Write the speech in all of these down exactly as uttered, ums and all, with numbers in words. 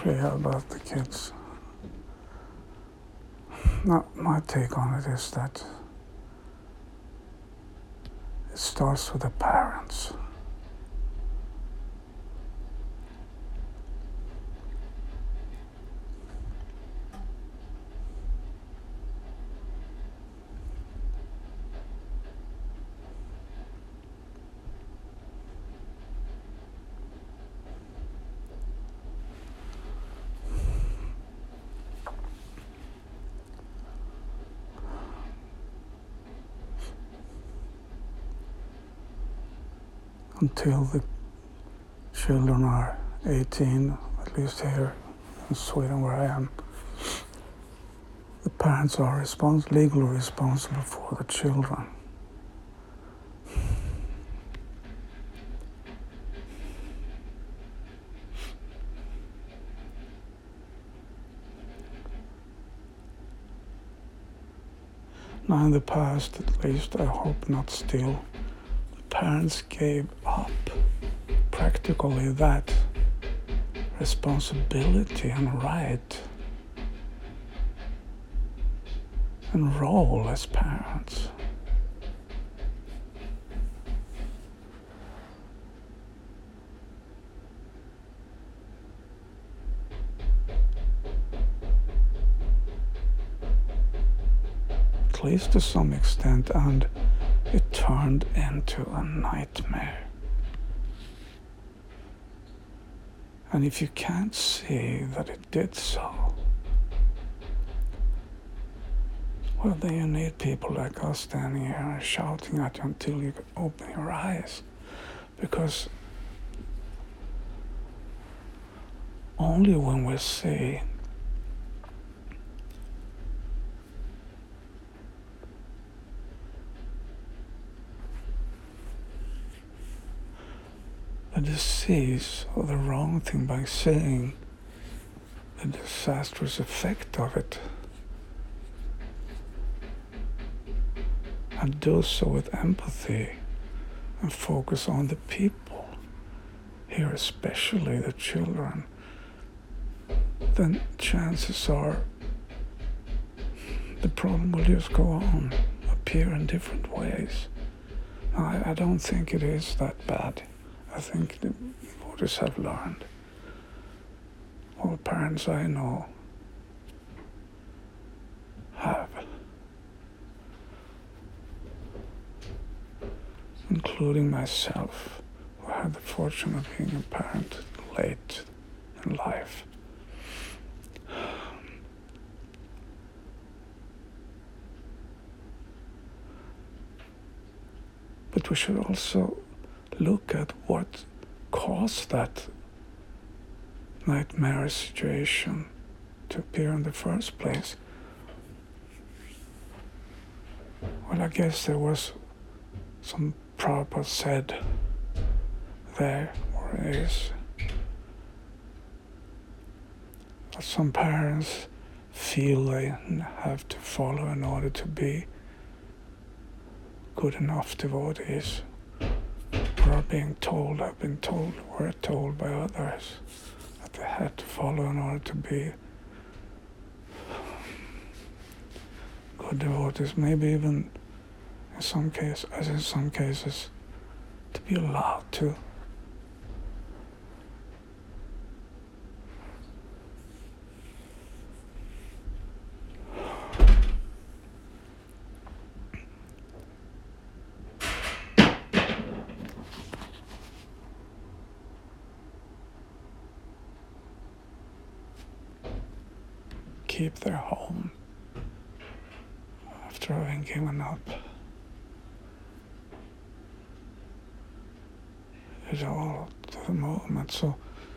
clear about the kids. Now, my take on it is that it starts with the parents. Until the children are eighteen, at least here in Sweden where I am, the parents are respons- legally responsible for the children. Now in the past, at least, I hope not still, parents gave up practically that responsibility and right and role as parents. At least to some extent, and it turned into a nightmare. And if you can't see that it did so, well, then you need people like us standing here and shouting at you until you can open your eyes. Because only when we see the disease or the wrong thing by seeing the disastrous effect of it, and do so with empathy and focus on the people, here especially the children, then chances are the problem will just go on, appear in different ways. I, I don't think it is that bad. I think the voters have learned. All parents I know have, including myself, who had the fortune of being a parent late in life. But we should also look at what caused that nightmare situation to appear in the first place. Well, I guess there was some proper said there, or is. But some parents feel they have to follow in order to be good enough devotees, or are being told, have been told, were told by others that they had to follow in order to be good devotees, maybe even in some cases, as in some cases, to be allowed to. Keep their home after having given up. It's all to the moment, so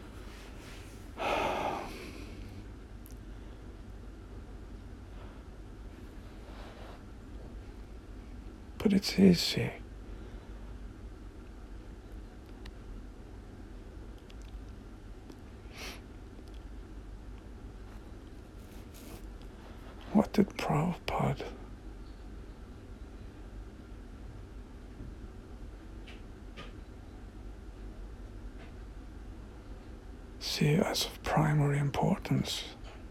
but it's easy. What did Prabhupada see as of primary importance.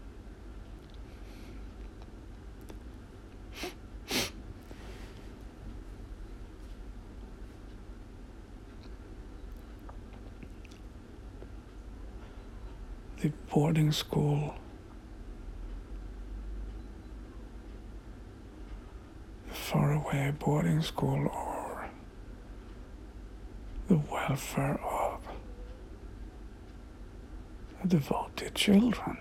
The boarding school, the faraway boarding school, or the welfare of the devoted children.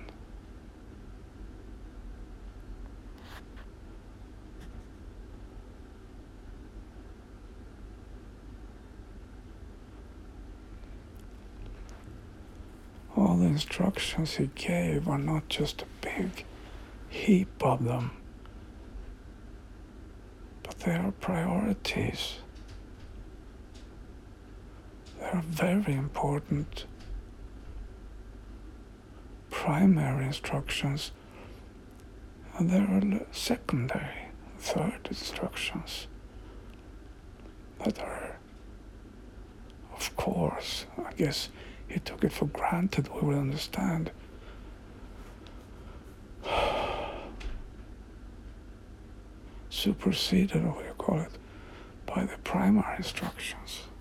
All the instructions he gave are not just a big heap of them, but they are priorities. They are very important primary instructions, and there are secondary, third instructions that are, of course, I guess he took it for granted we would understand. Superseded, or what you call it, by the primary instructions.